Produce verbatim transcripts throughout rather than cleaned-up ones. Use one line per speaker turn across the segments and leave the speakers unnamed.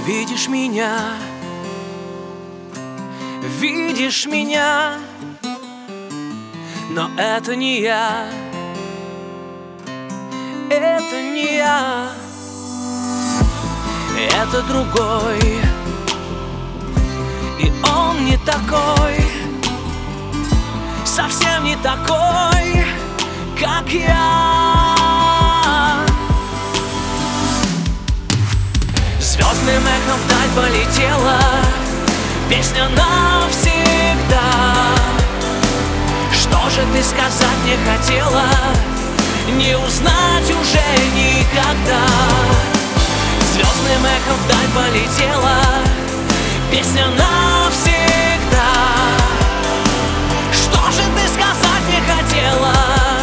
видишь меня, видишь меня, но это не я, это не я, это другой, и он не такой, совсем не такой, как я. Звездным эхом вдаль полетела песня навсегда. Что же ты сказать мне хотела, не узнать уже никогда. Звездным эхом вдаль полетела песня навсегда. Что же ты сказать мне хотела,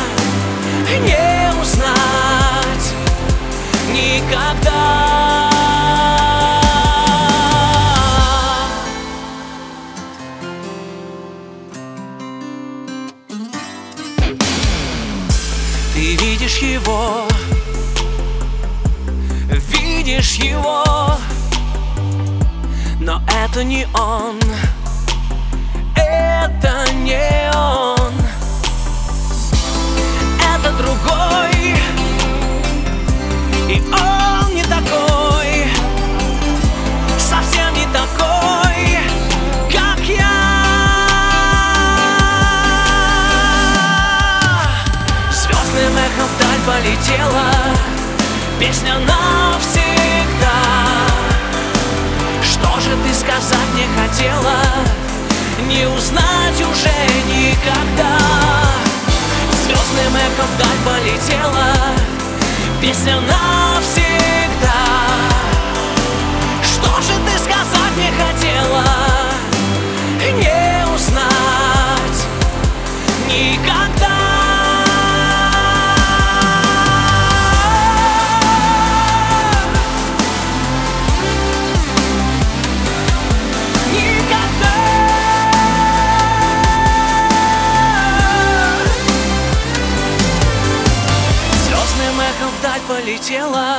не узнать никогда. Ты видишь его, видишь его, но это не он, это не он, это другой, и он не такой, совсем не такой, как я. Звездным эхом вдаль полетела песня навсегда. Что же ты сказать мне хотела, не узнать уже никогда. Звездным эхом вдаль полетела песня навсегда. Что же ты сказать мне хотела, не узнать никогда. Вдаль полетела,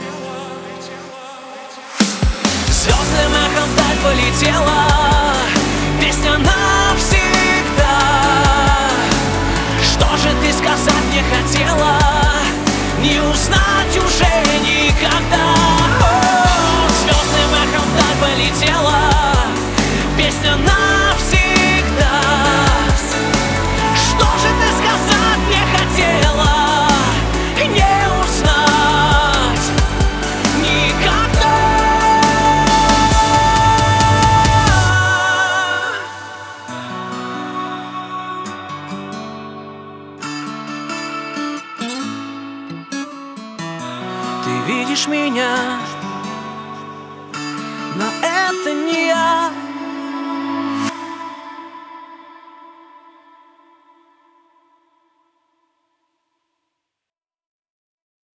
звездным эхом вдаль полетела песня навсегда. Что же ты сказать мне хотела, не узнать уже никогда. О, звездным эхом вдаль полетела песня навсегда. Что же ты сказать мне хотела, не узнать никогда. Ты видишь меня, но это не я.